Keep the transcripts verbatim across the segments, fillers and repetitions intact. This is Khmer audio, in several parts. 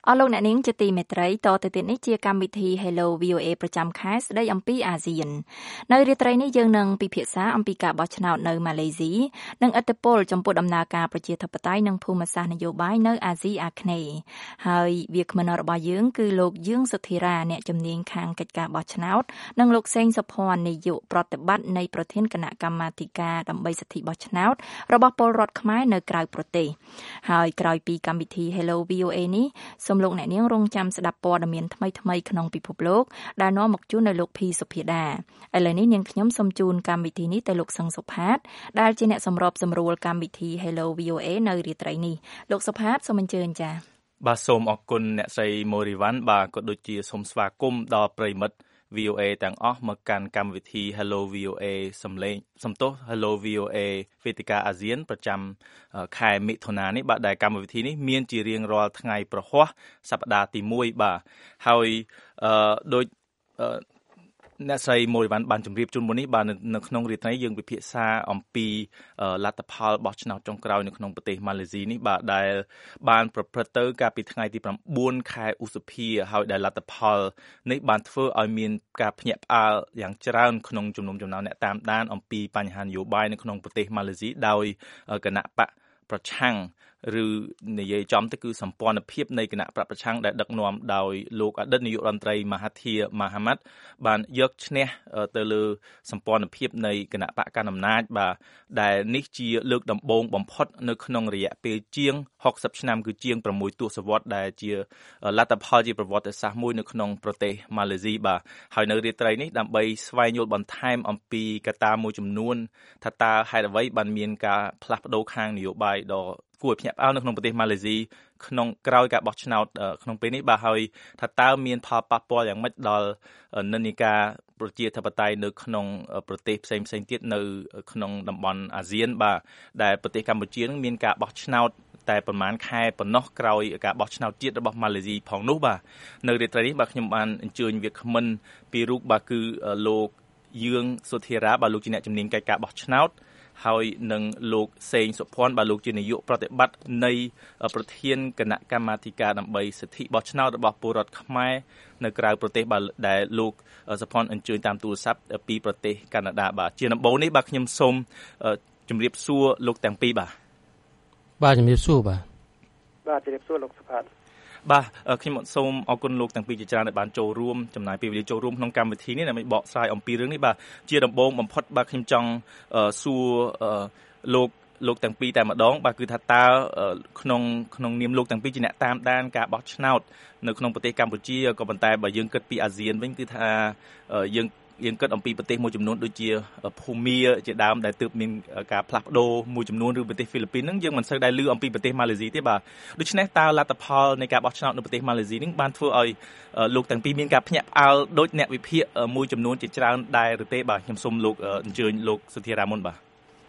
អស់លោកអ្នកនាងជាទីមេត្រីតទៅទៀតនេះជាកម្មវិធី Hello វី អូ เอ ប្រចាំខែស្ដីអំពីអាស៊ាននៅរាត្រីនេះយើងនឹងពិភាក្សាអំពីការបោះឆ្នោតនៅម៉ាឡេស៊ីនិងឥទ្ធិពលចំពោះដំណើរការប្រជាធិបតេយ្យនិងភូមិសាស្ត្រនយោបាយនៅអាស៊ីអាគ្នេយ៍ហើយវាគ្មិនរបស់យើងគឺលោកយឿងសុធិរាអ្នកជំនាញខាងកិច្ចការបោះឆ្នោតនិងលោកសេងសុភ័ណ្ឌនាយកប្រតិបត្តិនៃប្រធានគណៈកម្មាធិការដើម្បីសិទ្ធិបោះឆ្នោតរបស់ពលរដ្ឋខ្មែរនៅក្រៅប្រទេសហើយក្រោយពីកម្មវិធី Hello វី អូ เอ នេះសូមលោកអ្នកនាងរងចាំស្ដាប់ព័ត៌មានថ្មីៗក្នុងពិភពលោកដែលនាំមកជូននៅលោកភីសុភាដាឥឡូវនេះនាងខ្ញុំសូមជូនកម្មវិធីនេះទៅលោកសឹងសុផាតដែលជាអ្នកសម្របសម្រួលកម្មវិធី Hello វី អូ เอ នៅរាត្រីនេះលោកសុផាតសូមអញ្ជើញចា៎បាទសូមអរគុណអ្នកស្រីម៉ូរីវ៉ាន់បាទក៏ដូចជាសូមស្វាគមន៍ដល់ប្រិយមិត្ត វី អូ เอ ទាំងអស់មកកាន់កម្មវិធី Hello វី អូ เอ សំឡេងសំទោស Hello វី អូ เอ វេទិកាអាស៊ានប្រចាំខែមិថុនានេះបាទដែលកម្មវិធីនេះមានជារៀងរាល់ថ្ងៃប្រហ័សសប្តាហ៍ទីមួយបាទហើយអឺដូចអ្នកស្រីម៉ូរីវ៉ាន់បានជម្រាបជូនមុននេះបាទនៅក្នុងរាត្រីយើងពិភាក្សាអំពីលទ្ធផលបោះឆ្នោតចុងក្រោយនៅក្នុងប្រទេសម៉ាឡេស៊ីនេះបាទដែលបានប្រព្រឹត្តទៅកាលពីថ្ងៃទី៩ខែឧសភាហើយដែលលទ្ធផលនេះបានធ្វើឲ្យមានការភ្ញាក់ផ្អើលយ៉ាងច្រើនក្នុងជំនុំជម្រៅអ្នកតាមដានអំពីបញ្ហានយោបាយនៅក្នុងប្រទេសម៉ាឡេស៊ីដោយគណៈបកប្រឆាំងឬនិយាយចំទៅគឺសម្ព័ន្ធភាពនៃគណៈបកប្រឆាំងដែលដឹកនាំដោយលោកអតីតនាយករដ្ឋមន្ត្រីមហាធីរម៉ាហាម៉ាត់បានយកឈ្នះទៅលើសម្ព័ន្ធភាពនៃគណៈបកកណ្ដាលអំណាចបាទដែលនេះជាលើកដំបូងបំផុតនៅក្នុងរយៈពេលជាងហុកសិបឆ្នាំគឺជាង៦ទសវត្សរ៍ដែលជាលទ្ធផលជាប្រវត្តិសាស្ត្រមួយនៅក្នុងប្រទេសម៉ាឡេស៊ីបាទហើយនៅរាត្រីនេះដើម្បីស្វែងយល់បន្ថែមអំពីកត្តាមួយចំនួនថាតើហេតុអ្វីបានមានការផ្លាស់ប្ដូរខាងនយោបាយដ៏គួរឲ្យភ្ញាក់ផ្អើលនៅក្នុងប្រទេសម៉ាឡេស៊ីក្នុងក្រោយការបោះឆ្នោតក្នុងពេលនេះបាទហើយថាតើមានផលប៉ះពាល់យ៉ាងម៉េចដល់និន្នាការប្រជាធិបតេយ្យនៅក្នុងប្រទេសផ្សេងផ្សេងទៀតនៅក្នុងតំបន់អាស៊ានបាទដែលប្រទេសកម្ពុជានឹងមានការបោះឆ្នោតតែប្រហែលខែប៉ុណ្ណោះក្រោយការបោះឆ្នោតជាតិរបស់ម៉ាឡេស៊ីផងនោះបាទនៅរាត្រីនេះបាទខ្ញុំបានអញ្ជើញវាគ្មិនពីររូបបាទគឺលោកយឿងសុធិរាបាទលោកជាអ្នកជំនាញកិច្ចការបោះឆ្នោតហើយនឹងលោកសេងសុភ័ណ្ឌបាទលោកជានាយកប្រតិបត្តិនៃប្រធានគណៈកម្មាធិការដើម្បីសិទ្ធិបោះឆ្នោតរបស់ពលរដ្ឋខ្មែរនៅក្រៅប្រទេសបាទដែលលោកសុភ័ណ្ឌអញ្ជើញតាមទូរស័ព្ទពីប្រទេសកាណាដាបាទជាដំបូងនេះបាទខ្ញុំសូមជម្រាបសួរលោកទាំងពីរបាទបាទជំរាបសួរបាទបាទជំរាបសួរលោកសុផាតបាទខ្ញុំសូមអរគុណលោកទាំងពីរជាច្រើនដែលបានចូលរួមចំណាយពេលវេលាចូលរួមក្នុងកម្មវិធីនេះដើម្បីបកស្រាយអំពីរឿងនេះបាទជាដំបូងបំផុតបាទខ្ញុំចង់សួរលោកលោកទាំងពីរតែម្ដងបាទគឺថាតើក្នុងក្នុងនាមលោកទាំងពីរជាអ្នកតាមដានការបោះឆ្នោតនៅក្នុងប្រទេសកម្ពុជាក៏ប៉ុន្តែបើយើងគិតពីអាស៊ានវិញគឺថាយើងយើងគិតអំពីប្រទេសមួយចំនួនដូចជាភូមាជាដើមដែលទើបមានការផ្លាស់ប្ដូរមួយចំនួនឬប្រទេសហ្វីលីពីនហ្នឹងយើងមិនសូវដែលឮអំពីប្រទេសម៉ាឡេស៊ីទេបាទដូច្នេះតើលទ្ធផលនៃការបោះឆ្នោតនៅប្រទេសម៉ាឡេស៊ីនេះបានធ្វើឲ្យលោកទាំងពីរមានការភ្ញាក់ផ្អើលដោយអ្នកវិភាគមួយចំនួនជាច្រើនដែរឬទេបាទខ្ញុំសូមលោកអញ្ជើញលោកសុធិរាមុនបាទ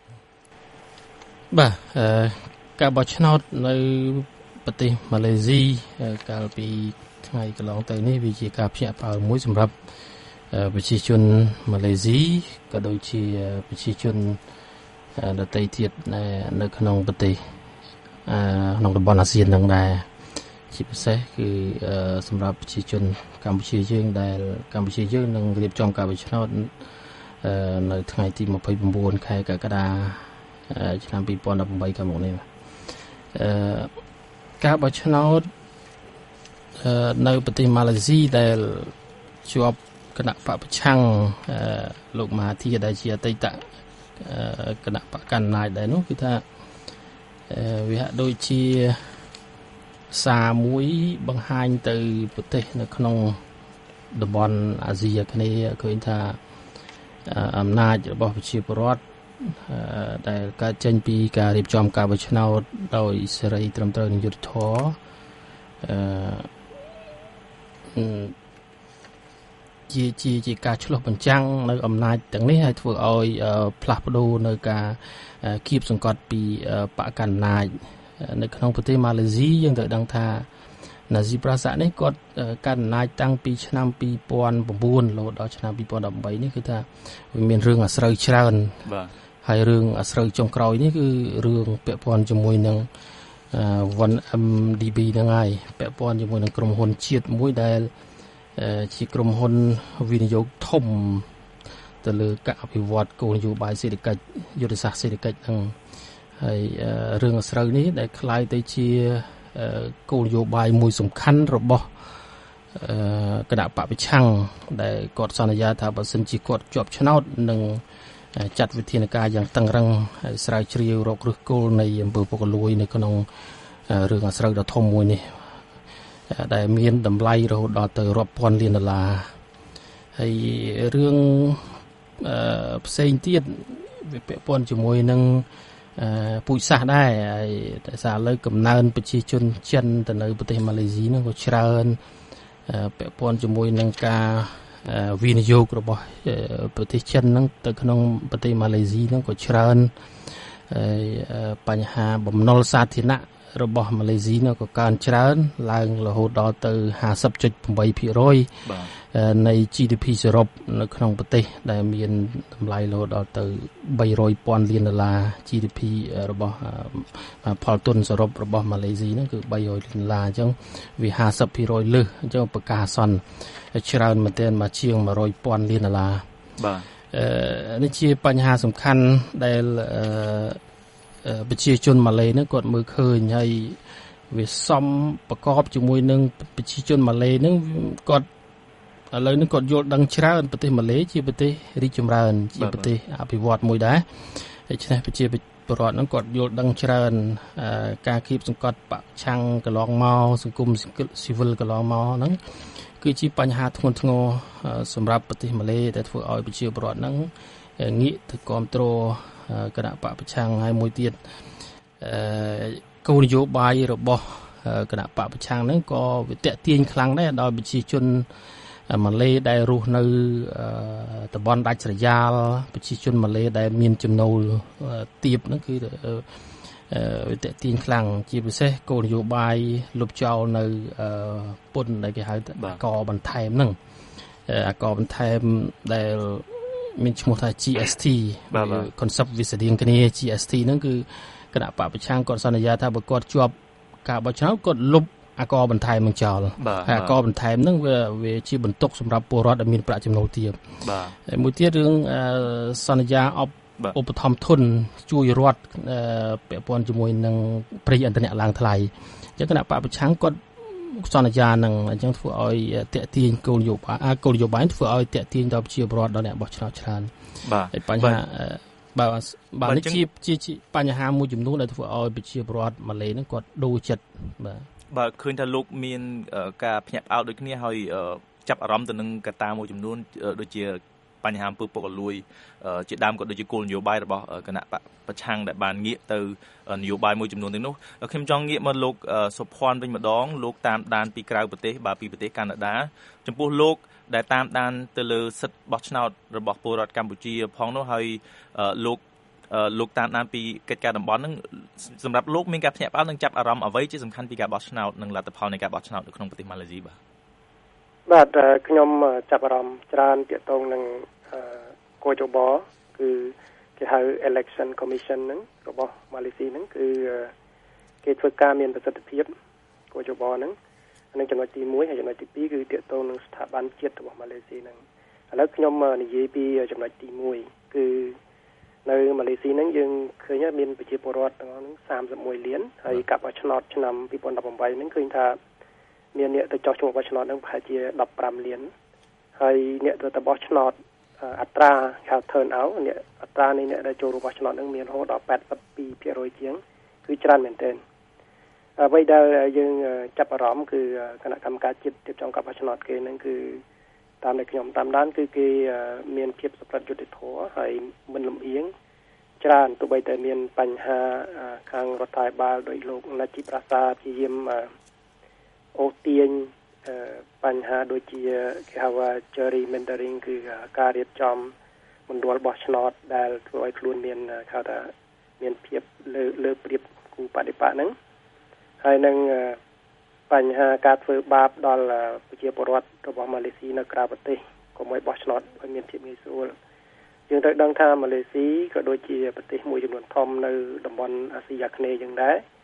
បាទការបោះឆ្នោតនៅប្រទេសម៉ាឡេស៊ីកាលពីថ្ងៃកន្លងទៅនេះវាជាការភ្ញាក់ផ្អើលមួយសម្រាប់ប្រជាជនម៉ាឡេស៊ីក៏ដូចជាប្រជាជនដទៃទៀតនៅក្នុងប្រទេសក្នុងតំបន់អាស៊ាននឹងដែរជាពិសេសគឺសម្រាប់ប្រជាជនកម្ពុជាយើងដែលកម្ពុជាយើងនឹងរៀបចំការបោះឆ្នោតនៅថ្ងៃទី២៩ខែកក្កដាឆ្នាំ២០១៨ខាងមុខនេះការបោះឆ្នោតនៅប្រទេសម៉ាឡេស៊ីដែលជាប់គណៈបកប្រឆាំងលោកមហាធីរដែលជាអតីតគណៈបកកណ្ដាលអំណាចដែរនោះគឺថាវាហាក់ដូចជាសារមួយបង្ហាញទៅប្រទេសនៅក្នុងតំបន់អាស៊ីអាគ្នេយ៍ឃើញថាអំណាចរបស់ប្រជាពលរដ្ឋដែលកើតចេញពីការរៀបចំការបោះឆ្នោតដោយសេរីត្រឹមត្រូវនិងយុត្តិធម៌អឺជាជាជាការឆ្លុះបញ្ចាំងនៅអំណាចទាំងនេះហើយធ្វើឲ្យផ្លាស់ប្ដូរនៅការគៀបសង្កត់ពីបកកណ្ដាលអំណាចនៅក្នុងប្រទេសម៉ាឡេស៊ីយើងត្រូវដឹងថាណាស៊ីប្រាសានេះគាត់កាន់អំណាចតាំងពីឆ្នាំ២០០៩រហូតដល់ឆ្នាំ២០១៨នេះគឺថាវាមានរឿងអាស្រូវច្រើនបាទហើយរឿងអាស្រូវចុងក្រោយនេះគឺរឿងពាក់ព័ន្ធជាមួយនឹង one M D B ហ្នឹងហើយពាក់ព័ន្ធជាមួយនឹងក្រុមហ៊ុនជាតិមួយដែលជាក្រុមហ៊ុនវិនិយោគធំទៅលើការអភិវឌ្ឍគោលនយោបាយសេដ្ឋកិច្ចយុទ្ធសាស្ត្រសេដ្ឋកិច្ចហ្នឹងហើយរឿងអាស្រូវនេះដែលคล้ายទៅជាគោលនយោបាយមួយសំខាន់របស់គណៈបព្វប្រឆាំងដែលគាត់សន្យាថាបើសិនជាគាត់ជាប់ឆ្នោតនឹងចាត់វិធានការយ៉ាងតឹងរ៉ឹងហើយស្រាវជ្រាវរកឫសគល់នៃអំពើពុករលួយនៅក្នុងរឿងអាស្រូវដ៏ធំមួយនេះដែលមានតម្លៃរហូតដល់ទៅរាប់ពាន់លានដុល្លារហើយរឿងផ្សេងទៀតវាពាក់ព័ន្ធជាមួយនឹងពូជសាសន៍ដែរហើយតែសារលើកំណើនប្រជាជនចិនទៅនៅប្រទេសម៉ាឡេស៊ីហ្នឹងក៏ច្រើនពាក់ព័ន្ធជាមួយនឹងការវិនិយោគរបស់ប្រទេសចិនហ្នឹងទៅក្នុងប្រទេសម៉ាឡេស៊ីហ្នឹងក៏ច្រើនហើយបញ្ហាបំណុលសាធារណៈរបស់ម៉ាឡេស៊ីនោះក៏កើនច្រើនឡើងរហូតដល់ទៅ ห้าสิบจุดแปดเปอร์เซ็นต์ នៃ G D P សរុបនៅក្នុងប្រទេសដែលមានតម្លៃរហូតដល់ទៅបីរយពាន់លានដុល្លារ G D P របស់ផលទុនសរុបរបស់ម៉ាឡេស៊ីហ្នឹងគឺបីរយលានដុល្លារអញ្ចឹងវា ห้าสิบเปอร์เซ็นต์ លើសអញ្ចឹងប្រកាសអាសន្នច្រើនមែនទែនមកជាងមួយរយពាន់លានដុល្លារបាទអឺនេះជាបញ្ហាសំខាន់ដែលអឺប្រជាជនម៉ាឡេហ្នឹងគាត់មើលឃើញហើយវាសំប្រកបជាមួយនឹងប្រជាជនម៉ាឡេហ្នឹងគាត់ឥឡូវនេះគាត់យល់ដឹងច្រើនប្រទេសម៉ាឡេជាប្រទេសរីកចម្រើនជាប្រទេសអភិវឌ្ឍមួយដែរដូច្នេះប្រជាពលរដ្ឋហ្នឹងគាត់យល់ដឹងច្រើនការគៀបសង្កត់បកឆាំងកន្លងមកសង្គមស៊ីវិលកន្លងមកហ្នឹងគឺជាបញ្ហាធ្ងន់ធ្ងរសម្រាប់ប្រទេសម៉ាឡេដែលធ្វើឲ្យប្រជាពលរដ្ឋហ្នឹងងាកទៅគ្រប់គ្រងគណៈបកប្រឆាំងហើយមួយទៀតគោលនយោបាយរបស់គណៈបកប្រឆាំងហ្នឹងក៏វាតាក់ទាញខ្លាំងដែរដល់ប្រជាជនម៉ាឡេដែលរស់នៅតំបន់ដាច់ស្រយាលប្រជាជនម៉ាឡេដែលមានចំណូលទាបហ្នឹងគឺវាតាក់ទាញខ្លាំងជាពិសេសគោលនយោបាយលុបចោលនៅពន្ធដែលគេហៅថាកបន្ថែមហ្នឹងអាកបន្ថែមដែលមានឈ្មោះថា G S T concept វាស្តៀងគ្នា G S T ហ្នឹងគឺគណៈបព្វប្រឆាំងគាត់សន្យាថាបើគាត់ជាប់ការបោះឆ្នោតគាត់លុបអាកបន្ថែមនឹងចោលហើយអាកបន្ថែមហ្នឹងវាវាជាបន្ទុកសម្រាប់ពលរដ្ឋដែលមានប្រាក់ចំណូលទាបបាទហើយមួយទៀតរឿងសន្យាអបឧបត្ថម្ភធនជួយរដ្ឋពាក់ព័ន្ធជាមួយនឹងប្រេងឥន្ធនៈឡើងថ្លៃអញ្ចឹងគណៈបព្វប្រឆាំងគាត់សន្យានឹងអញ្ចឹងធ្វើឲ្យតាក់ទាញគោលនយោបាយគោលនយោបាយធ្វើឲ្យតាក់ទាញដល់ប្រជាពលរដ្ឋដល់អ្នកបោះឆ្នោតច្រើនបាទហើយបញ្ហាបើបើនេះជាជាបញ្ហាមួយចំនួនដែលធ្វើឲ្យប្រជាពលរដ្ឋម៉ាឡេហ្នឹងគាត់ដូរចិត្តបាទបើឃើញថាលោកមានការភ្ញាក់ផ្អើលដូចគ្នាហើយចាប់អារម្មណ៍ទៅនឹងកត្តាមួយចំនួនដូចជាបញ្ហាអំពើពុករលួយជាដើមក៏ដូចជាគោលនយោបាយរបស់គណៈប្រឆាំងដែលបានងាកទៅនយោបាយមួយចំនួនទាំងនោះខ្ញុំចង់ងាកមកលោកសុភ័ណ្ឌវិញម្ដងលោកតាមដានពីក្រៅប្រទេសបាទពីប្រទេសកាណាដាចំពោះលោកដែលតាមដានទៅលើសិទ្ធិបោះឆ្នោតរបស់ពលរដ្ឋកម្ពុជាផងនោះហើយលោកលោកតាមដានពីកិច្ចការតំបន់ហ្នឹងសម្រាប់លោកមានការភ្ញាក់ផ្អើលនិងចាប់អារម្មណ៍អ្វីជាសំខាន់ពីការបោះឆ្នោតនិងលទ្ធផលនៃការបោះឆ្នោតនៅក្នុងប្រទេសម៉ាឡេស៊ីបាទបាទខ្ញុំចាប់អារម្មណ៍ច្រើនទាក់ទងនឹងកោជបគឺគេហៅ Election Commission ហ្នឹងរបស់ម៉ាឡេស៊ីហ្នឹងគឺគេធ្វើការមានប្រសិទ្ធភាពកោជបហ្នឹងនឹងចំណុចទីមួយហើយចំណុចទីពីរគឺទាក់ទងនឹងស្ថាប័នជាតិរបស់ម៉ាឡេស៊ីហ្នឹងឥឡូវខ្ញុំនិយាយពីចំណុចទីមួយគឺនៅម៉ាឡេស៊ីហ្នឹងយើងឃើញមានប្រជាពលរដ្ឋទាំងអស់ហ្នឹងសាមសិបមួយលានហើយការបោះឆ្នោតឆ្នាំពីរពាន់ដប់ប្រាំបីហ្នឹងឃើញថាមានអ្នកទៅចោះឈ្មោះបោះឆ្នោតហ្នឹងប្រហែលជាដប់ប្រាំលានហើយអ្នកទៅបោះឆ្នោតអត្រាហៅ turn out អ្នកអត្រានៃអ្នកដែលចូលរួមបោះឆ្នោតហ្នឹងមានរហូតដល់แปดสิบสองភាគរយ ជាងគឺច្រើនមែនទែនអ្វីដែលយើងចាប់អារម្មណ៍គឺគណៈកម្មការជាតិរៀបចំការបោះឆ្នោតគេហ្នឹងគឺតាមដែលខ្ញុំតាមដានគឺគេមានភាពសុក្រិតយុត្តិធម៌ហើយមិនលំអៀងច្រើនទោះបីតែមានបញ្ហាខាងរដ្ឋាភិបាលដោយលោកណាជីប្រាសាព្យាយាមអូសទាញបញ្ហាដូចជាគេហៅថា gerrymandering គឺការរៀបចំមណ្ឌលបោះឆ្នោតដែលធ្វើឲ្យខ្លួនមានគេហៅថាមានភាពលើលើប្រៀបគូបដិបកហ្នឹងហើយនឹងបញ្ហាការធ្វើបាបដល់ប្រជាពលរដ្ឋរបស់ម៉ាឡេស៊ីនៅក្រៅប្រទេសកុំឲ្យបោះឆ្នោតឲ្យមានភាពងាយស្រួលយើងត្រូវដឹងថាម៉ាឡេស៊ីក៏ដូចជាប្រទេសមួយចំនួនធំនៅតំបន់អាស៊ីអាគ្នេយ៍យ៉ាងដែរ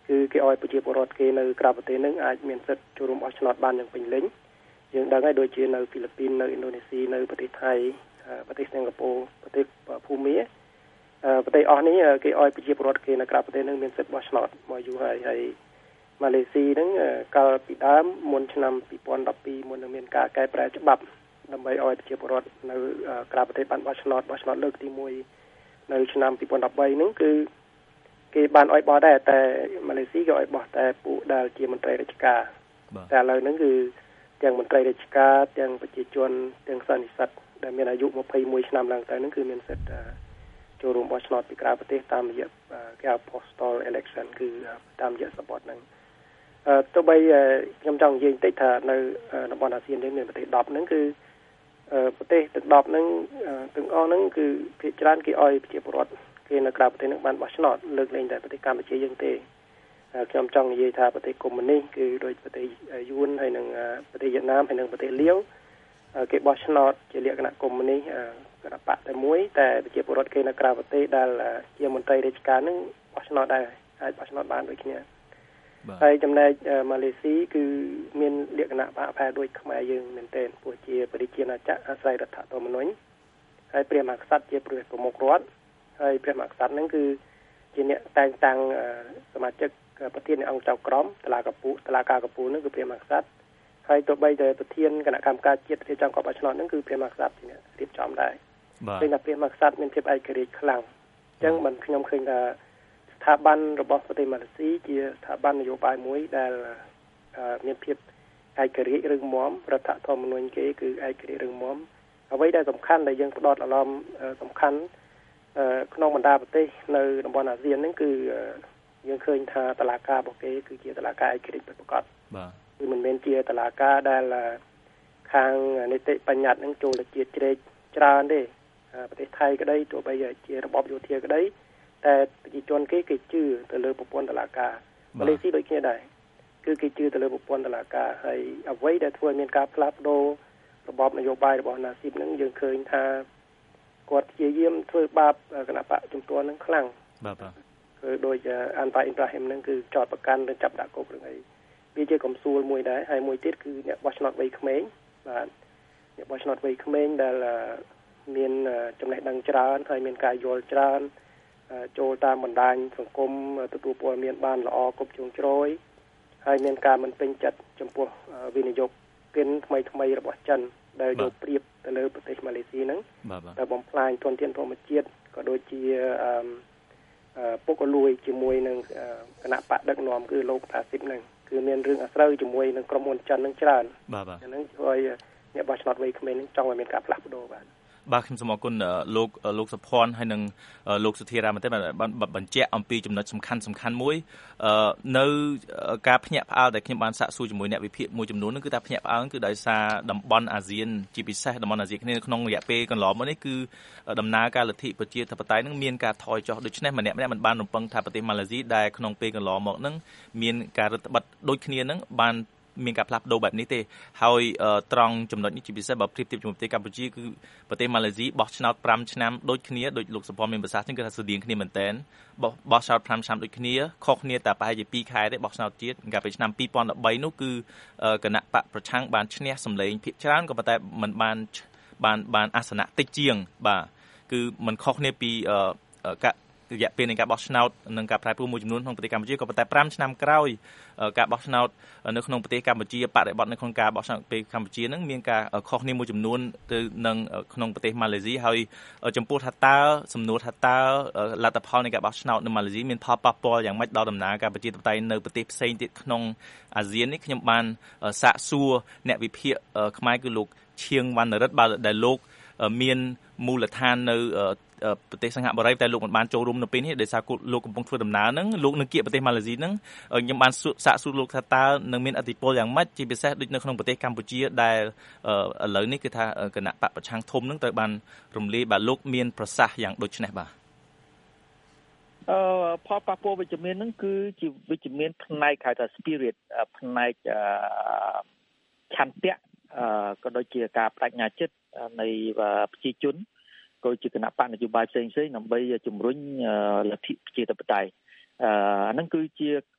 គឺគេឲ្យប្រជាពលរដ្ឋគេនៅក្រៅប្រទេសនឹងអាចមានសិទ្ធិចូលរួមបោះឆ្នោតបានយ៉ាងពេញលេញយើងដឹងហើយដូចជានៅហ្វីលីពីននៅឥណ្ឌូនេស៊ីនៅប្រទេសថៃប្រទេសសិង្ហបុរីប្រទេសភូមាប្រទេសអស់នេះគេឲ្យប្រជាពលរដ្ឋគេនៅក្រៅប្រទេសនឹងមានសិទ្ធិបោះឆ្នោតមកយូរហើយហើយម៉ាឡេស៊ីនឹងកាលពីដើមមុនឆ្នាំពីរពាន់ដប់ពីរមុននឹងមានការកែប្រែច្បាប់ដើម្បីឲ្យប្រជាពលរដ្ឋនៅក្រៅប្រទេសបានបោះឆ្នោតបោះឆ្នោតលើកទីមួយនៅឆ្នាំពីរពាន់ដប់បីហ្នឹងគឺគេបានឲ្យបោះដែរតែម៉ាឡេស៊ីក៏ឲ្យបោះតែពួកដែលជាមន្ត្រីរាជការតែឥឡូវហ្នឹងគឺទាំងមន្ត្រីរាជការទាំងប្រជាជនទាំងសិស្សនិស្សិតដែលមានអាយុยี่สิบเอ็ดឆ្នាំឡើងទៅហ្នឹងគឺមានសិទ្ធិចូលរួមបោះឆ្នោតពីក្រៅប្រទេសតាមរយៈគេហៅ postal election គឺតាមរយៈសបត់ហ្នឹងអឺទោះបីខ្ញុំចង់និយាយបន្តិចថានៅតំបន់អាស៊ាននេះមានប្រទេសដប់ហ្នឹងគឺប្រទេសទាំងដប់ហ្នឹងទាំងអស់ហ្នឹងគឺភាគច្រើនគេឲ្យប្រជាពលរដ្ឋគេនៅក្រៅប្រទេសហ្នឹងបានបោះឆ្នោតលើកលែងតែប្រទេសកម្ពុជាយើងទេខ្ញុំចង់និយាយថាប្រទេសកុម្មុយនីសគឺដូចប្រទេសយួនហើយនិងប្រទេសវៀតណាមហើយនិងប្រទេសលាវគេបោះឆ្នោតជាលក្ខណៈកុម្មុយនីសគណៈបកតែមួយតែប្រជាពលរដ្ឋគេនៅក្រៅប្រទេសដែលជាមន្ត្រីរាជការហ្នឹងបោះឆ្នោតដែរអាចបោះឆ្នោតបានដូចគ្នាហើយចំណែកម៉ាឡេស៊ីគឺមានលក្ខណៈបាក់ផែដូចខ្មែរយើងមែនទែនព្រោះជាប្រជាណាចក្រអាស្រ័យរដ្ឋធម្មនុញ្ញហើយព្រះមហាក្សត្រជាប្រមុខរដ្ឋហើយព្រះមហាក្សត្រហ្នឹងគឺជាអ្នកតែងតាំងសមាជិកប្រធាននៃអង្គចៅក្រមតុលាការកំពូលតុលាការកំពូលហ្នឹងគឺព្រះមហាក្សត្រហើយទោះបីតែប្រធានគណៈកម្មការជាតិរៀបចំការបោះឆ្នោតហ្នឹងគឺព្រះមហាក្សត្រជាអ្នករៀបចំដែរឃើញថាព្រះមហាក្សត្រមានភាពឯករាជ្យខ្លាំងអញ្ចឹងមិនខ្ញុំឃើញថាស្ថាប័នរបស់ប្រទេសម៉ាឡេស៊ីជាស្ថាប័ននយោបាយមួយដែលមានភាពឯករាជ្យរឹងមាំរដ្ឋធម្មនុញ្ញគេគឺឯករាជ្យរឹងមាំអ្វីដែលសំខាន់ដែលយើងផ្ដោតអារម្មណ៍សំខាន់ក្នុងបណ្ដាប្រទេសនៅតំបន់អាស៊ានហ្នឹងគឺយើងឃើញថាតុលាការរបស់គេគឺជាតុលាការឯករាជ្យពិតប្រាកដបាទគឺមិនមែនជាតុលាការដែលខាងនីតិបញ្ញត្តិហ្នឹងចូលជាតិជ្រែកច្រើនទេប្រទេសថៃក្តីទោះបីជារបបយោធាក្តីតែប្រជាជនគេគេជឿទៅលើប្រព័ន្ធតុលាការម៉ាឡេស៊ីដូចគ្នាដែរគឺគេជឿទៅលើប្រព័ន្ធតុលាការហើយអ្វីដែលធ្វើឲ្យមានការផ្លាស់ប្ដូររបបនយោបាយរបស់ណាស៊ីបហ្នឹងយើងឃើញថាគាត់ព្យាយាមធ្វើបាបគណៈបកជំទាស់ហ្នឹងខ្លាំងបាទបាទគឺដូចអានតាអ៊ីនប្រាហ៊ីមហ្នឹងគឺចោទប្រកាន់ឬចាប់ដាក់គុករឿងអីវាជាកំសួលមួយដែរហើយមួយទៀតគឺអ្នកបោះឆ្នោតវ័យក្មេងបាទអ្នកបោះឆ្នោតវ័យក្មេងដែលមានចំណេះដឹងច្រើនហើយមានការយល់ច្រើនចូលតាមបណ្ដាញសង្គមទទួលព័ត៌មានបានល្អគ្រប់ជ្រុងជ្រោយហើយមានការមិនពេញចិត្តចំពោះវិនិយោគិនថ្មីថ្មីរបស់ចិនដែលយកប្រៀបទៅលើប្រទេសម៉ាឡេស៊ីហ្នឹងតែបំផ្លាញធនធានធម្មជាតិក៏ដូចជាពុករលួយជាមួយនឹងគណៈបកដឹកនាំគឺលោកតាស៊ីបហ្នឹងគឺមានរឿងអាស្រូវជាមួយនឹងក្រុមហ៊ុនចិនហ្នឹងច្រើនបាទបាទហ្នឹងជួយអ្នកបោះឆ្នោតវ័យក្មេងហ្នឹងចង់ឲ្យមានការផ្លាស់ប្ដូរបាទបាទខ្ញុំសូមអរគុណលោកលោកសុភ័ណ្ឌហើយនិងលោកសុធារាមែនទេបានបញ្ជាក់អំពីចំណុចសំខាន់សំខាន់មួយនៅការភ្ញាក់ផ្អើលដែលខ្ញុំបានសាកសួរជាមួយអ្នកវិភាគមួយចំនួនហ្នឹងគឺថាភ្ញាក់ផ្អើលគឺដោយសារតំបន់អាស៊ានជាពិសេសតំបន់អាស៊ានគ្នាក្នុងរយៈពេលកន្លងមកនេះគឺដំណើរការលទ្ធិប្រជាធិបតេយ្យហ្នឹងមានការថយចុះដូច្នេះម្នាក់ម្នាក់មិនបានរំពឹងថាប្រទេសម៉ាឡេស៊ីដែលក្នុងពេលកន្លងមកហ្នឹងមានការរឹតបន្តឹងដូចគ្នាហ្នឹងបានមានការផ្លាស់ប្ដូរបែបនេះទេហើយត្រង់ចំណុចនេះជាពិសេសបើប្រៀបធៀបជាមួយប្រទេសកម្ពុជាគឺប្រទេសម៉ាឡេស៊ីបោះឆ្នោតfiveឆ្នាំដូចគ្នាដូចលោកសុភ័ណ្ឌមានប្រសាសន៍ចឹងគឺថាស្រដៀងគ្នាមែនតើបោះបោះឆ្នោតfiveឆ្នាំដូចគ្នាខុសគ្នាតែប្រហែលជាtwoខែទេបោះឆ្នោតជាតិកាលពីឆ្នាំtwo thousand thirteenនោះគឺគណៈបកប្រឆាំងបានឈ្នះសម្លេងភាគច្រើនក៏ប៉ុន្តែមិនបានបានបានអាសនៈតិចជាងបាទគឺมันខុសគ្នាពីរយៈពេលនៃការបោះឆ្នោតនិងការប្រែប្រួលមួយចំនួនក្នុងប្រទេសកម្ពុជាក៏ប៉ុន្តែfiveឆ្នាំក្រោយការបោះឆ្នោតនៅក្នុងប្រទេសកម្ពុជាបរិបទនៅក្នុងការបោះឆ្នោតពេលកម្ពុជានឹងមានការខុសគ្នាមួយចំនួនទៅនឹងក្នុងប្រទេសម៉ាឡេស៊ីហើយចំពោះថាតើសំណួរថាតើលទ្ធផលនៃការបោះឆ្នោតនៅម៉ាឡេស៊ីមានផលប៉ះពាល់យ៉ាងម៉េចដល់ដំណើរការប្រជាធិបតេយ្យនៅប្រទេសផ្សេងទៀតក្នុងអាស៊ាននេះខ្ញុំបានសាកសួរអ្នកវិភាគខ្មែរគឺលោកឈៀងវណ្ណរិទ្ធបាទដែលលោកមានមូលដ្ឋាននៅប្រទេសសិង្ហបុរីតែលោកមិនបានចូលរួមនៅពេលនេះដោយសារលោកកំពុងធ្វើដំណើរហ្នឹងលោកនៅគៀកប្រទេសម៉ាឡេស៊ីហ្នឹងខ្ញុំបានសាកសួរលោកថាតើនឹងមានឥទ្ធិពលយ៉ាងម៉េចជាពិសេសដូចនៅក្នុងប្រទេសកម្ពុជាដែលឥឡូវនេះគឺថាគណៈបកប្រឆាំងធំហ្នឹងត្រូវបានរំលាយបាទលោកមានប្រសាសន៍យ៉ាងដូចនេះបាទអឺផលប៉ះពាល់វិជ្ជមានហ្នឹងគឺជាវិជ្ជមានផ្នែកហៅថា spirit ផ្នែកឆន្ទៈក៏ដូចជាការបដិញ្ញាចិត្តនៃប្រជាជនក៏ជាគណៈបកនយោបាយផ្សេងៗដើម្បីជំរុញលទ្ធិប្រជាធិបតេយ្យអាហ្នឹងគឺជា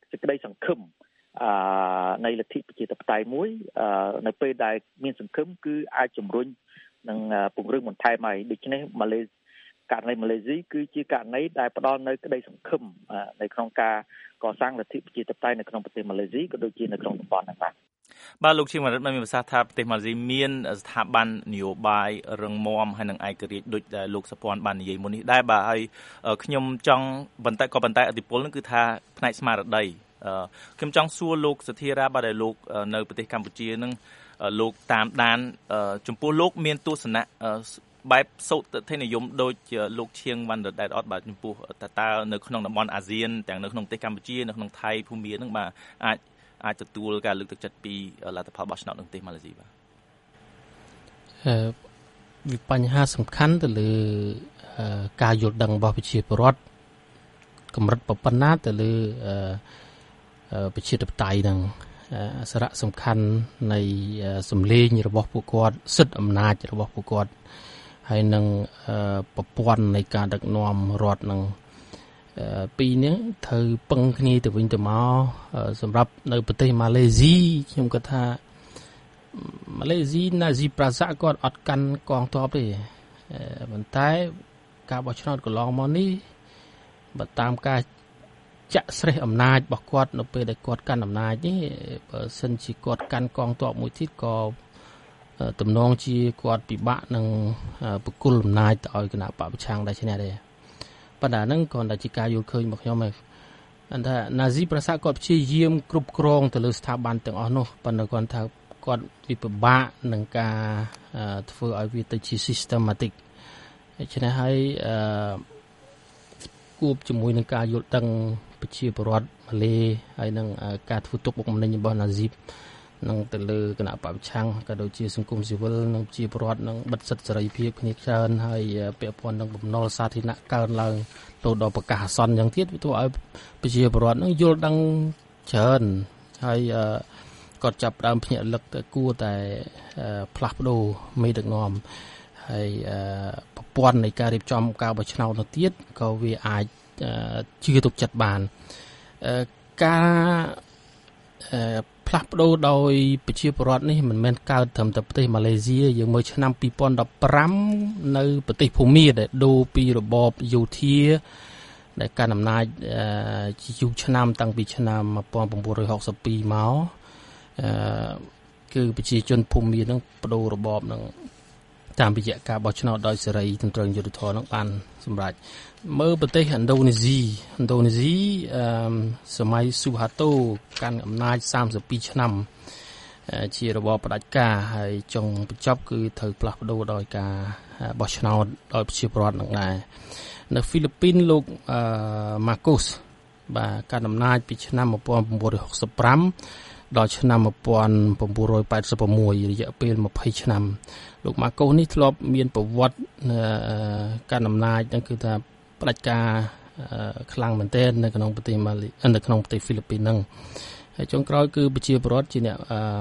សេចក្តីសង្ឃឹមអឺនៃលទ្ធិប្រជាធិបតេយ្យមួយអឺនៅពេលដែលមានសង្ឃឹមគឺអាចជំរុញនិងពង្រឹងបន្ថែមហើយដូច្នេះម៉ាឡេករណីម៉ាឡេស៊ីគឺជាករណីដែលផ្ដល់នៅក្តីសង្ឃឹមនៅក្នុងការកសាងលទ្ធិប្រជាធិបតេយ្យនៅក្នុងប្រទេសម៉ាឡេស៊ីក៏ដូចជានៅក្នុងតំបន់ហ្នឹងបាទបាទលោកជាមរិទ្ធបានមានប្រសាសន៍ថាប្រទេសម៉ាឡេស៊ីមានស្ថាប័ននយោបាយរឹងមាំហើយនឹងឯករាជ្យដូចដែលលោកសុភ័ណ្ឌបាននិយាយមុននេះដែរបាទហើយខ្ញុំចង់បន្តែក៏បន្តែឥទ្ធិពលនឹងគឺថាផ្នែកស្មារតីខ្ញុំចង់សួរលោកសធារាបាទដែលលោកនៅប្រទេសកម្ពុជានឹងលោកតាមដានចំពោះលោកមានទស្សនៈបែបសោតទិនិយមដូចលោកឈៀងវ៉ាន់ដឺដែតអត់បាទចំពោះតើតើនៅក្នុងតំបន់អាស៊ានទាំងនៅក្នុងប្រទេសកម្ពុជានៅក្នុងថៃភូមានឹងបាទអាចអាចទទួលការលើកទឹកចិត្តពីលទ្ធផលបោះឆ្នោតនៅប្រទេសម៉ាឡេស៊ីបាទអឺវាបញ្ហាសំខាន់ទៅលើការយល់ដឹងរបស់ប្រជាពលរដ្ឋកម្រិតប៉ុណ្ណាទៅលើប្រជាធិបតេយ្យហ្នឹងសារៈសំខាន់នៃសម្លេងរបស់ពួកគាត់សិទ្ធិអំណាចរបស់ពួកគាត់ហើយនឹងប្រព័ន្ធនៃការដឹកនាំរដ្ឋនឹងពីរនេះត្រូវពឹងគ្នាទៅវិញទៅមកសម្រាប់នៅប្រទេសម៉ាឡេស៊ីខ្ញុំគិតថាម៉ាឡេស៊ីណាស៊ីប្រាសាគាត់អត់កាន់កងទ័ពទេប៉ុន្តែការបោះឆ្នោតកន្លងមកនេះបើតាមការចាក់ស្រេះអំណាចរបស់គាត់នៅពេលដែលគាត់កាន់អំណាចនេះបើសិនជាគាត់កាន់កងទ័ពមួយទៀតក៏ទំនងជាគាត់ពិបាកនឹងបកគលអំណាចទៅឲ្យគណៈបព្វប្រឆាំងដែរឈ្នះដែរប៉ុន្តែហ្នឹងគ្រាន់តែជាការយល់ឃើញរបស់ខ្ញុំឯងអន្តថាណាស៊ីប្រាសាគាត់ព្យាយាមគ្រប់គ្រងទៅលើស្ថាប័នទាំងអស់នោះប៉ុន្តែគាត់ថាគាត់វិពិបាកនឹងការធ្វើឲ្យវាទៅជា systematic ដូច្នេះហើយអឺគួបជាមួយនឹងការយល់ដឹងប្រជាពលរដ្ឋម៉ាឡេហើយនឹងការធ្វើទុកបុកម្នេញរបស់ណាស៊ីបនឹងទៅលើគណៈបព្វប្រឆាំងក៏ដូចជាសង្គមស៊ីវិលនិងប្រជាពលរដ្ឋនឹងបិទសិទ្ធិសេរីភាពគ្នាច្រើនហើយពាក់ព័ន្ធនឹងបំណុលសាធារណៈកើនឡើងទៅដល់ប្រកាសអាសន្នយ៉ាងទៀតវាធ្វើឲ្យប្រជាពលរដ្ឋនឹងយល់ដឹងច្រើនហើយគាត់ចាប់ផ្ដើមភ្ញាក់រលឹកទៅគួរតែផ្លាស់ប្ដូរមេដឹកនាំហើយប្រព័ន្ធនៃការរៀបចំការបោះឆ្នោតទៅទៀតក៏វាអាចជឿទុកចិត្តបានការផ្លាស់ប្ដូរដោយប្រជាពលរដ្ឋនេះមិនមែនកើតត្រឹមតែប្រទេសម៉ាឡេស៊ីយើងមើលឆ្នាំពីរពាន់ដប់ប្រាំនៅប្រទេសភូមាដែលដូរពីរបបយោធាដែលកាន់អំណាចជាយូរឆ្នាំតាំងពីឆ្នាំmột nghìn chín trăm sáu mươi haiមកអឺគឺប្រជាជនភូមានឹងបដូររបបនឹងតាមរយៈការបោះឆ្នោតដោយសេរីត្រឹមត្រូវយុត្តិធម៌នឹងបានសម្រេចមើលប្រទេសឥណ្ឌូនេស៊ីឥណ្ឌូនេស៊ីអឺសម័យស៊ូហាតូកាន់អំណាចសាមសិបពីរឆ្នាំជារបបផ្ដាច់ការហើយចុងបញ្ចប់គឺត្រូវផ្លាស់ប្ដូរដោយការបោះឆ្នោតដោយប្រជាពលរដ្ឋនឹងដែរនៅហ្វីលីពីនលោកអឺម៉ាកូសបាទកាន់អំណាចពីឆ្នាំmột nghìn chín trăm sáu mươi lămដល់ឆ្នាំmột nghìn chín trăm tám mươi sáuរយៈពេលยี่สิบឆ្នាំលោកម៉ាកូសនេះធ្លាប់មានប្រវត្តិកាន់អំណាចហ្នឹងគឺថាផ្ដាច់ការខ្លាំងមែនទែននៅក្នុងប្រទេសម៉ាឡេនៅក្នុងប្រទេសហ្វីលីពីនហ្នឹងហើយចុងក្រោយគឺប្រជាពលរដ្ឋជាអ្នក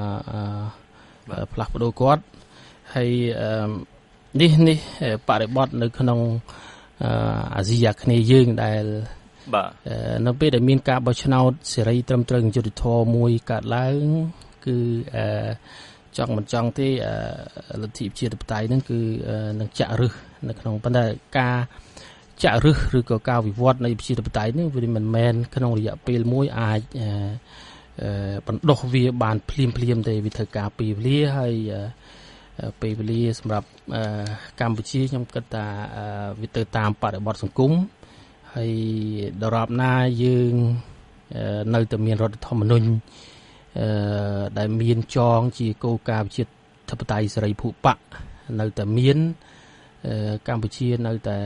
ផ្លាស់ប្ដូរគាត់ហើយនេះនេះបរិបទនៅក្នុងអាស៊ីអាគ្នេយ៍យើងដែលបាទនៅពេលដែលមានការបោះឆ្នោតសេរីត្រឹមត្រូវយុត្តិធម៌មួយកើតឡើងគឺចង់មិនចង់ទេលទ្ធិប្រជាធិបតេយ្យហ្នឹងគឺនឹងចាក់ឫសនៅក្នុងប៉ុន្តែការចាក់ឫសឬក៏ការវិវត្តនៃប្រជាធិបតេយ្យនេះវាមិនមែនក្នុងរយៈពេលមួយអាចបណ្ដុះវាបានភ្លាមភ្លាមទេវាត្រូវការពេលវេលាហើយពេលវេលាសម្រាប់កម្ពុជាខ្ញុំគិតថាវាទៅតាមបរិបទសង្គមហើយដរាបណាយើងនៅតែមានរដ្ឋធម្មនុញ្ញដែលមានចងជាគោលការណ៍ប្រជាធិបតេយ្យសេរីភូប៉ៈនៅតែមានកម្ពុជានៅតែ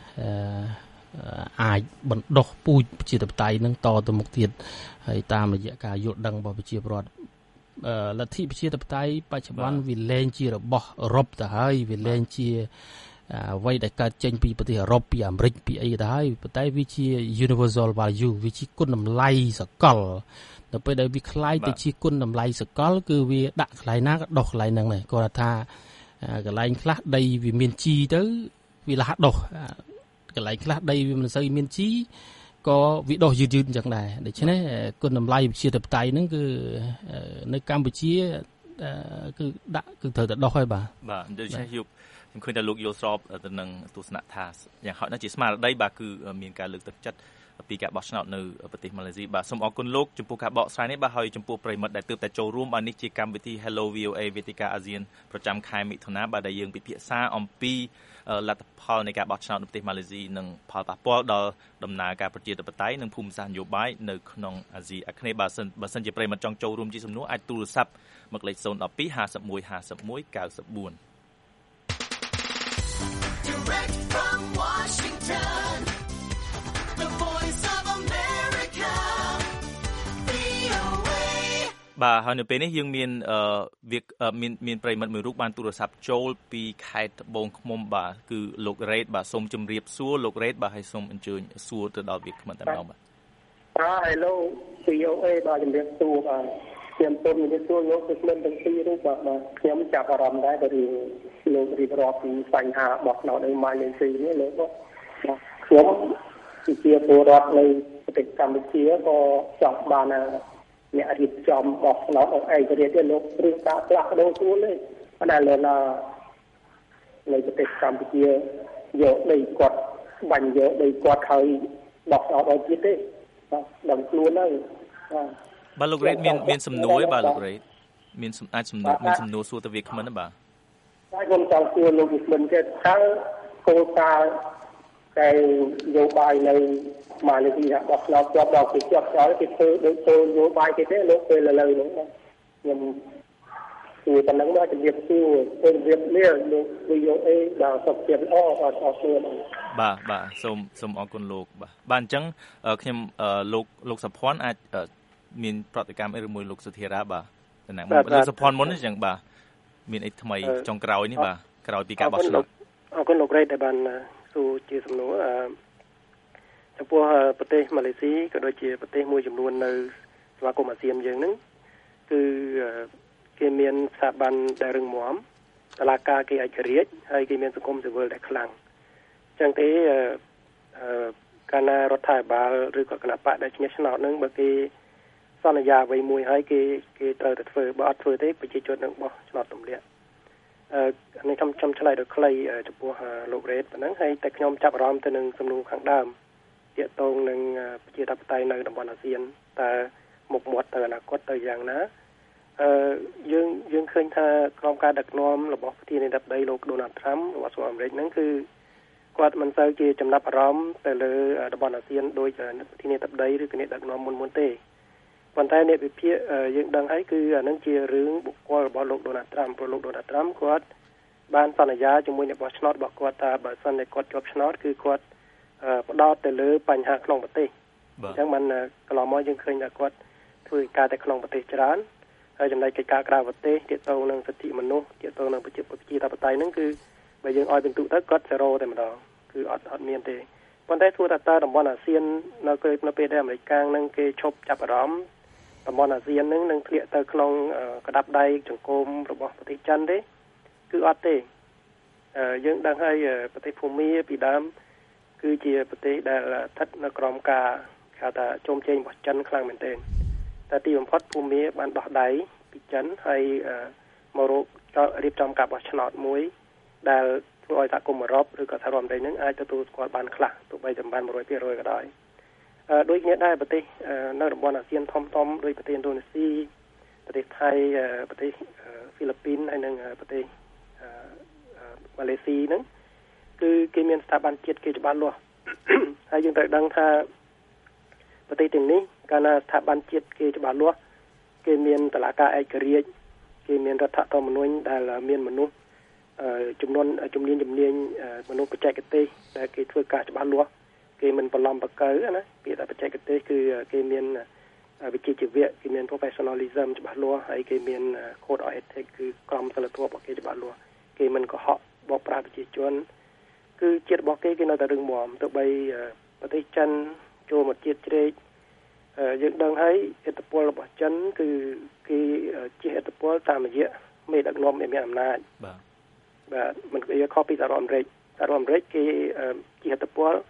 អាចបណ្ដុះពូជប្រជាធិបតេយ្យនឹងតទៅមុខទៀតហើយតាមរយៈការយល់ដឹងរបស់ប្រជាពលរដ្ឋលទ្ធិប្រជាធិបតេយ្យបច្ចុប្បន្នវាលែងជារបស់អឺរ៉ុបទៅហើយវាលែងជាអ្វីដែលកើតចេញពីប្រទេសអឺរ៉ុបពីអាមេរិកពីអីទៅហើយប៉ុន្តែវាជា universal value វាជាគុណតម្លៃសកលដល់ពេលដែលវាคล้ายទៅជាគុណតម្លៃសកលគឺវាដាក់កន្លែងណាក៏ដោះកន្លែងហ្នឹងដែរគាត់ថាកន្លែងខ្លះដីវាមានជីទៅវាលះដោះកន្លែងខ្លះដីវាមិនសូវមានជីក៏វាដោះយឺតយឺតអញ្ចឹងដែរដូច្នេះគុណតម្លៃវិជាធិបតេយ្យហ្នឹងគឺនៅកម្ពុជាគឺដាក់គឺត្រូវតែដោះហើយបាទបាទដូច្នេះយុគខ្ញុំឃើញថាលោកយល់ស្របទៅនឹងទស្សនៈថាយ៉ាងហោចណាស់ជាស្មារតីបាទគឺមានការលើកទឹកចិត្តពីការបោះឆ្នោតនៅប្រទេសម៉ាឡេស៊ីបាទសូមអរគុណលោកចំពោះការបកស្រាយនេះបាទហើយចំពោះប្រិមិត្តដែលទើបតែចូលរួមបាទនេះជាកម្មវិធី Hello វី អូ เอ វេទិកាអាស៊ានប្រចាំខែមិថុនាបាទដែលយើងពិភាក្សាអំពីលទ្ធផលនៃការបោះឆ្នោតនៅប្រទេសម៉ាឡេស៊ីនិងផលប៉ះពាល់ដល់ដំណើរការប្រជាធិបតេយ្យនិងភូមិសាស្ត្រនយោបាយនៅក្នុងអាស៊ីអាគ្នេយ៍បាទសិនបើសិនជាប្រិមិត្តចង់ចូលរួមជាសំណួរអាចទូរស័ព្ទមកលេខศูนย์ หนึ่ง สอง ห้า หนึ่ง หนึ่ง ห้า หนึ่ง เก้า สี่ Direct from Washington, the voice of America, វី អូ เอបាទហើយនៅពេលនេះយើងមានអឺវាមានមានប្រិមិត្តមួយរូបបានទូរស័ព្ទចូលពីខេត្តត្បូងឃ្មុំបាទគឺលោករ៉េតបាទសូមជម្រាបសួរលោករ៉េតបាទហើយសូមអញ្ជើញសួរទៅដល់វាគ្មិនតែម្ដងបាទបាទ Hello វី អូ เอ បាទជម្រាបសួរបាទខ្ញុំសូមជម្រាបសួរលោកគ្មិនទាំងពីររូបបាទខ្ញុំចាប់អារម្មណ៍ដែរពីលោករៀបរាប់ពីបញ្ហាបោះឆ្នោតនៅម៉ាឡេស៊ីនេះលោកបាទខ្ញុំជាពលរដ្ឋនៅប្រទេសកម្ពុជាក៏ចង់បានអ្នករៀបចំបោះឆ្នោតអឯករាជ្យលោករឿងការផ្លាស់ប្ដូរខ្លួននេះប៉ុន្តែលើណានៅប្រទេសកម្ពុជាយកដីគាត់បាញ់យកដីគាត់ហើយបោះឆ្នោតឲ្យទៀតទេបាទដល់ខ្លួនហើយបាទបាទលោករ៉េតមានមានសំណួរបាទលោករ៉េតមានអាចសំណួរមានសំណួរសួរទៅវាគ្មិនទេបាទហើយខ្ញុំចង់សួរលោកវាគ្មិនទៀតថាគោលការណ៍តែយោបាយនៅម៉ាឡេស៊ីបោះឆ្នោតជាប់ដល់គេជាប់ចោលគេធ្វើដូចគោលយោបាយគេទេលោកពេលឥឡូវហ្នឹងខ្ញុំសួរប៉ុណ្ណឹងមកជំរាបសួរជំរាបលាលោក វី អូ เอ ដល់សុខភាពល្អបាទអរគុណបាទបាទសូមសូមអរគុណលោកបាទបាទអញ្ចឹងខ្ញុំលោកលោកសុភ័ណ្ឌអាចមានប្រតិកម្មអីមួយលោកសុធារាបាទតំណាងលោកសុភ័ណ្ឌមុនអញ្ចឹងបាទមានអីថ្មីចុងក្រោយនេះបាទក្រោយពីការបោះឆ្នោតអរគុណលោករ៉េតដែលបានសួរជាសំណួរចំពោះប្រទេសម៉ាឡេស៊ីក៏ដូចជាប្រទេសមួយចំនួននៅសមាគមអាស៊ានយើងហ្នឹងគឺគេមានស្ថាប័នដែលរឹងមាំតុលាការគេឯករាជ្យហើយគេមានសង្គមស៊ីវិលដែលខ្លាំងអញ្ចឹងទេកាលណារដ្ឋាភិបាលឬក៏គណៈបកដែលឈ្នះឆ្នោតហ្នឹងបើគេសន្យាអ្វីមួយហើយគេគេត្រូវតែធ្វើបើអត់ធ្វើទេប្រជាជននឹងបោះឆ្នោតទម្លាក់អឺនេះខ្ញុំខ្ញុំឆ្លើយដល់ខ្លីចំពោះលោករ៉េតប៉ុណ្ណឹងហើយតែខ្ញុំចាប់អារម្មណ៍ទៅនឹងសំណួរខាងដើមទាក់ទងនឹងប្រជាធិបតេយ្យនៅតំបន់អាស៊ានតើមុខមាត់ទៅអនាគតទៅយ៉ាងណាអឺយើងយើងឃើញថាក្រោមការដឹកនាំរបស់ប្រធានាធិបតីលោកដូណាល់ត្រាំរបស់សហរដ្ឋអាមេរិកហ្នឹងគឺគាត់មិនសូវជាចំណាប់អារម្មណ៍ទៅលើតំបន់អាស៊ានដោយប្រធានាធិបតីឬគណៈដឹកនាំមុនមុនទេប៉ុន្តែអ្នកវិភាគយើងដឹងហើយគឺអានឹងជារឿងបុគ្គលរបស់លោកដូណាល់ត្រាំព្រោះលោកដូណាល់ត្រាំគាត់បានសន្យាជាមួយអ្នកបោះឆ្នោតរបស់គាត់ថាបើសិនតែគាត់ជាប់ឆ្នោតគឺគាត់ផ្ដោតទៅលើបញ្ហាក្នុងប្រទេសអញ្ចឹងមិនកន្លងមកយើងឃើញថាគាត់ធ្វើការតែក្នុងប្រទេសច្រើនហើយចំណែកកិច្ចការក្រៅប្រទេសទាក់ទងនឹងសិទ្ធិមនុស្សទាក់ទងនឹងប្រជាប្រជាធិបតេយ្យហ្នឹងគឺបើយើងឲ្យពិន្ទុទៅគាត់សេរ៉ូតែម្ដងគឺអត់អត់មានទេប៉ុន្តែធ្វើថាតើតំបន់អាស៊ាននៅនៅពេលដែលអាមេរិកកាំងហ្នឹងគេឈប់ចាប់អារម្មណ៍តំបន់អាស៊ានហ្នឹងនឹងធ្លាក់ទៅក្នុងក្តាប់ដៃចង្គមរបស់ប្រទេសចិនទេគឺអត់ទេយើងដឹងហើយប្រទេសភូមាពីដើមគឺជាប្រទេសដែលស្ថិតនៅក្រោមការគេថាជុំជែងរបស់ចិនខ្លាំងមែនទែនតែទីបំផុតភូមាបានដោះដៃពីចិនហើយមករករៀបចំការបោះឆ្នោតមួយដែលធ្វើឲ្យសហគមន៍អឺរ៉ុបឬក៏សហរដ្ឋអាមេរិកហ្នឹងអាចទទួលស្គាល់បានខ្លះទោះបីតែបានone hundred percentក៏ដោយដូចគ្នាដែរប្រទេសនៅតំបន់អាស៊ានធំធំដូចប្រទេសឥណ្ឌូនេស៊ីប្រទេសថៃប្រទេសហ្វីលីពីនហើយនិងប្រទេសម៉ាឡេស៊ីហ្នឹងគឺគេមានស្ថាប័នជាតិគេច្បាស់លាស់ហើយយើងត្រូវដឹងថាប្រទេសទាំងនេះកាលណាស្ថាប័នជាតិគេច្បាស់លាស់គេមានតុលាការឯករាជ្យគេមានរដ្ឋធម្មនុញ្ញដែលមានមនុស្សចំនួនជំនាញជំនាញមនុស្សបច្ចេកទេសដែលគេធ្វើការច្បាស់លាស់គេមិនបន្លំបកើណាពាក្យថាបច្ចេកទេសគឺគេមានវិជ្ជាជីវៈគេមាន professionalism ច្បាស់លាស់ហើយគេមាន code of ethics គឺក្រមសីលធម៌របស់គេច្បាស់លាស់គេមិនកុហកបោកប្រាស់ប្រជាជនគឺជាតិរបស់គេគេនៅតែរឹងមាំទោះបីប្រទេសចិនចូលមកជាតិជ្រែកយើងដឹងហើយឥទ្ធិពលរបស់ចិនគឺគេជះឥទ្ធិពលតាមរយៈមេដឹកនាំដែលមានអំណាចបាទបាទមិនវាខុសពីសហរដ្ឋអាមេរិកសហរដ្ឋអាមេរិកគេជះឥទ្ធិពល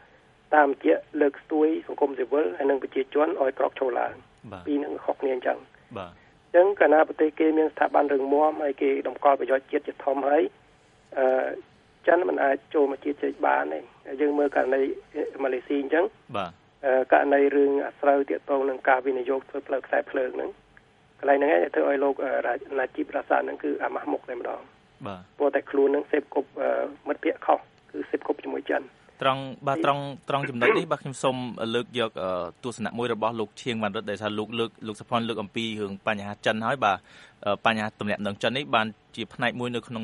តាមជាលើកស្ទួយសង្គមស៊ីវិលហើយនិងប្រជាជនឲ្យក្រោកឈរឡើងពីនឹងខុសគ្នាអញ្ចឹងបាទអញ្ចឹងកាលណាប្រទេសគេមានស្ថាប័នរឹងមាំហើយគេតម្កល់ប្រយោជន៍ជាតិជាធំហើយអឺចិនមិនអាចចូលមកជាជ័យបានទេយើងមើលករណីម៉ាឡេស៊ីអញ្ចឹងបាទករណីរឿងអាស្រូវទាក់ទងនឹងការវិនិយោគធ្វើផ្លូវខ្សែភ្លើងហ្នឹងកន្លែងហ្នឹងឯងធ្វើឲ្យលោកណាជីបរ៉ាសាហ្នឹងគឺអាម៉ាស់មុខតែម្ដងបាទព្រោះតែខ្លួនហ្នឹងសេពគប់មិត្តភក្តិខុសគឺសេពគប់ជាមួយចិនត្រង់បាទត្រង់ត្រង់ចំណុចនេះបាទខ្ញុំសូមលើកយកទស្សនៈមួយរបស់លោកឈៀងវណ្ណរិទ្ធដែលថាលោកលើកលោកសុផាន់លើកអំពីរឿងបញ្ហាចិនហើយបាទបញ្ហាទំនាក់ទំនងចិននេះបានជាផ្នែកមួយនៅក្នុង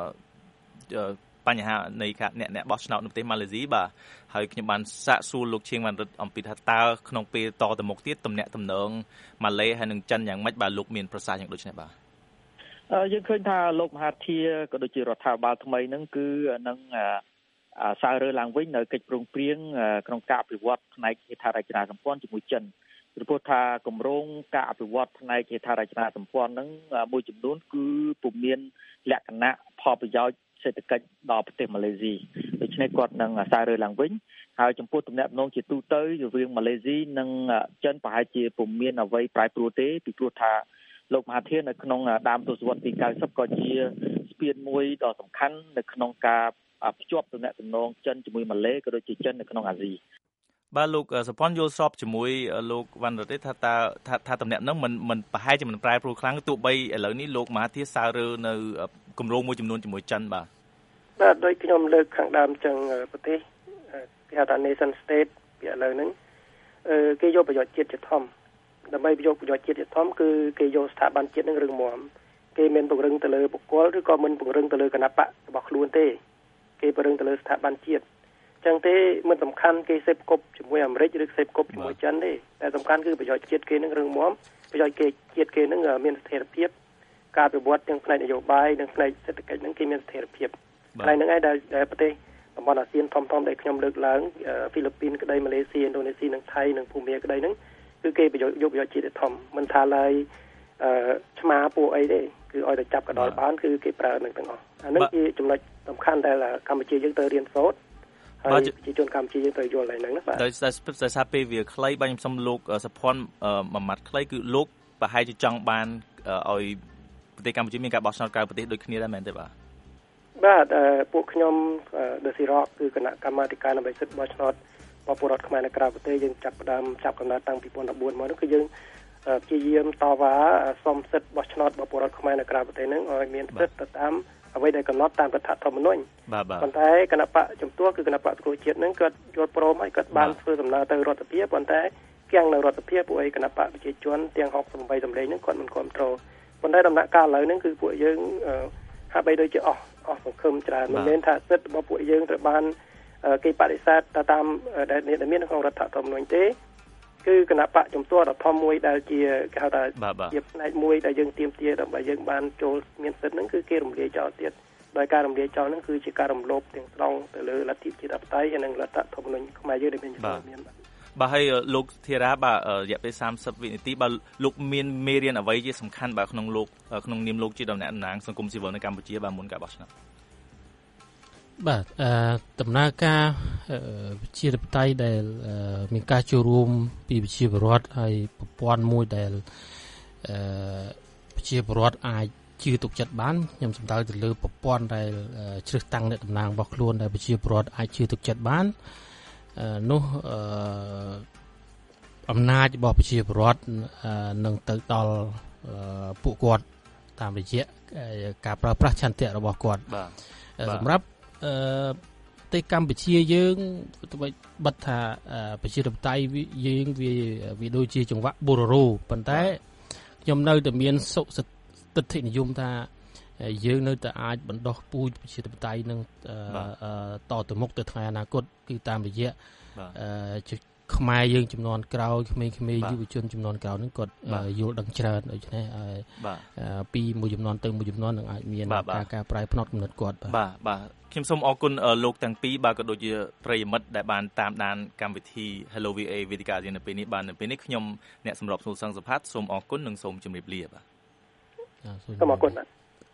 បញ្ហានៃការអ្នកអ្នកបោះឆ្នោតនៅប្រទេសម៉ាឡេស៊ីបាទហើយខ្ញុំបានសាកសួរលោកឈៀងវណ្ណរិទ្ធអំពីថាតើក្នុងពេលតទៅមុខទៀតទំនាក់ទំនងម៉ាឡេហើយនិងចិនយ៉ាងម៉េចបាទលោកមានប្រសាសន៍យ៉ាងដូចនេះបាទអឺយើងឃើញថាលោកមហាធាក៏ដូចជារដ្ឋាភិបាលថ្មីហ្នឹងគឺនឹងសាររើឡើងវិញនៅកិច្ចព្រមព្រៀងក្នុងការអភិវឌ្ឍផ្នែកហេដ្ឋារចនាសម្ព័ន្ធជាមួយចិនពីព្រោះថាគម្រោងការអភិវឌ្ឍផ្នែកហេដ្ឋារចនាសម្ព័ន្ធហ្នឹងមួយចំនួនគឺពុំមានលក្ខណៈផលប្រយោជន៍សេដ្ឋកិច្ចដល់ប្រទេសម៉ាឡេស៊ីដូច្នេះគាត់នឹងសាររើឡើងវិញហើយចំពោះទំនាក់ទំនងជាទូទៅរវាងម៉ាឡេស៊ីនិងចិនប្រហែលជាពុំមានអ្វីប្រែប្រួលទេពីព្រោះថាលោកមហាធានៅក្នុងដើមទសវត្សរ៍ទីเก้าสิบក៏ជាស្ពានមួយដ៏សំខាន់នៅក្នុងការភ្ជាប់ទំនាក់ទំនងចិនជាមួយម៉ាឡេក៏ដូចជាចិននៅក្នុងអាស៊ីបាទលោកសុផាន់យល់ស្របជាមួយលោកវណ្ណរិទ្ធថាតើថាថាតំណែងហ្នឹងមិនមិនប្រហែលជាមិនប្រែប្រួលខ្លាំងទោះបីឥឡូវនេះលោកមហាធាសើរើនៅគម្រោងមួយចំនួនជាមួយចិនបាទបាទដោយខ្ញុំលើកខាងដើមចឹងប្រទេសគេហៅថា nation state ពីឥឡូវហ្នឹងអឺគេយកប្រយោជន៍ជាតិជាធំដើម្បីយកប្រយោជន៍ជាតិជាធំគឺគេយកស្ថាប័នជាតិនឹងរឹងមាំគេមិនពង្រឹងទៅលើបុគ្គលឬក៏មិនពង្រឹងទៅលើគណបករបស់ខ្លួនទេគេពង្រឹងទៅលើស្ថាប័នជាតិចឹងទេមិនសំខាន់គេសេពគប់ជាមួយអាមេរិកឬសេពគប់ជាមួយចិនទេតែសំខាន់គឺប្រយោជន៍ជាតិគេនឹងរឹងមាំប្រយោជន៍គេជាតិគេនឹងមានស្ថិរភាពការអភិវឌ្ឍទាំងផ្នែកនយោបាយនិងផ្នែកសេដ្ឋកិច្ចនឹងគេមានស្ថិរភាពកន្លែងហ្នឹងឯងដែលប្រទេសតំបន់អាស៊ានធំៗដែលខ្ញុំលើកឡើងហ្វីលីពីនក្តីម៉ាឡេស៊ីឥណ្ឌូនេស៊ីនិងថៃនិងភូមាក្តីហ្នឹងគឺគេប្រយោជន៍យកប្រយោជន៍ជាតិធំមិនថាឡើយអឺឆ្មាពួកអីទេគឺឲ្យតែចាប់កដោលបានគឺគេប្រើនឹងទាំងអស់អានេះជាចំណុចសំខាន់ដែលកម្ពុជាយើងត្រូវរៀនសូត្រហើយប្រជាជនកម្ពុជាយើងត្រូវយល់ហ្នឹងណាបាទដោយដោយសារពេលវាខ្លីបាទខ្ញុំសូមលោកសុផាន់មួយម៉ាត់ខ្លីគឺលោកប្រហែលជាចង់បានឲ្យប្រទេសកម្ពុជាមានការបោះឆ្នោតក្រៅប្រទេសដូចគ្នាដែរមែនទេបាទបាទពួកខ្ញុំThe Sirok គឺគណៈកម្មាធិការដើម្បីសិទ្ធិបោះឆ្នោតរបស់ពលរដ្ឋខ្មែរនៅក្រៅប្រទេសយើងចាប់ផ្ដើមចាប់កំណើតតាំងពីtwo thousand fourteenមកនោះគឺយើងព្យាយាមតវ៉ាសុំសិទ្ធិបោះឆ្នោតរបស់ពលរដ្ឋខ្មែរនៅក្រៅប្រទេសហ្នឹងឲ្យមានសិទ្ធិទៅតាមអ្វីដែលកំណត់តាមរដ្ឋធម្មនុញ្ញប៉ុន្តែគណៈបកជំទាស់គឺគណៈបកសង្គ្រោះជាតិហ្នឹងគាត់យល់ព្រមហើយគាត់បានធ្វើដំណើរទៅរដ្ឋសភាប៉ុន្តែគៀងនៅរដ្ឋសភាពួកឯគណៈបកប្រជាជនទាំងsixty-eightសម្លេងហ្នឹងគាត់មិនគ្រប់គ្រងប៉ុន្តែដំណាក់កាលឥឡូវហ្នឹងគឺពួកយើងហាក់បីដូចជាអស់អស់សង្ឃឹមច្រើនមិនមែនថាសិទ្ធិរបស់ពួកយើងត្រូវបានគេបដិសេធទៅតាមដែលមាននៅក្នុងរដ្ឋធម្មនុញ្ញទេគឺគណៈបកជំទាស់ដ៏ធំមួយដែលជាគេហៅថាជាផ្នែកមួយដែលយើងទាមទារដើម្បីយើងបានចូលមានសិទ្ធិហ្នឹងគឺគេរំលាយចោលទៀតដោយការរំលាយចោលហ្នឹងគឺជាការរំលោភទាំងស្រុងទៅលើលទ្ធិប្រជាធិបតេយ្យនិងរដ្ឋធម្មនុញ្ញខ្មែរយើងដែលមានជំនឿមានបាទបាទហើយលោកធារាបាទរយៈពេលthirtyវិនាទីបាទលោកមានមេរៀនអ្វីជាសំខាន់បាទក្នុងលោកក្នុងនាមលោកជាតំណាងតំណាងសង្គមស៊ីវិលនៅកម្ពុជាបាទមុនការបោះឆ្នោតបាទអឺដំណើរការប្រជាធិបតេយ្យដែលមានការចូលរួមពីប្រជាពលរដ្ឋហើយប្រព័ន្ធមួយដែលអឺប្រជាពលរដ្ឋអាចជឿទុកចិត្តបានខ្ញុំសំដៅទៅលើប្រព័ន្ធដែលជ្រើសតាំងអ្នកតំណាងរបស់ខ្លួនដែលប្រជាពលរដ្ឋអាចជឿទុកចិត្តបាននោះអឺអំណាចរបស់ប្រជាពលរដ្ឋនឹងទៅដល់ពួកគាត់តាមរយៈការប្រើប្រាស់ឆន្ទៈរបស់គាត់សម្រាប់អឺប្រទេសកម្ពុជាយើងទៅបិទថាប្រជាធិបតេយ្យយើងវាវាដូចជាចង្វាក់បូរ៉ូរ៉ូប៉ុន្តែខ្ញុំនៅតែមានសុខទិដ្ឋិនិយមថាយើងនៅតែអាចបណ្ដោះពូជប្រជាធិបតេយ្យនឹងតទៅមុខទៅថ្ងៃអនាគតគឺតាមរយៈខ្មែរយើងចំនួនក្រោយក្មេងៗយុវជនចំនួនក្រោយហ្នឹងគាត់យល់ដឹងច្រើនដូច្នេះពីមួយចំនួនទៅមួយចំនួននឹងអាចមានការកែប្រែផ្នត់គំនិតគាត់បាទបាទខ្ញុំសូមអរគុណលោកទាំងពីរបាទក៏ដូចជាប្រិយមិត្តដែលបានតាមដានកម្មវិធី Hello វី អូ အေ វេទិកានៅពេលនេះបាននៅពេលនេះខ្ញុំអ្នកសម្របសួរសង្ឃសុផាតសូមអរគុណនិងសូមជម្រាបលាបាទសូមអរគុណបាទ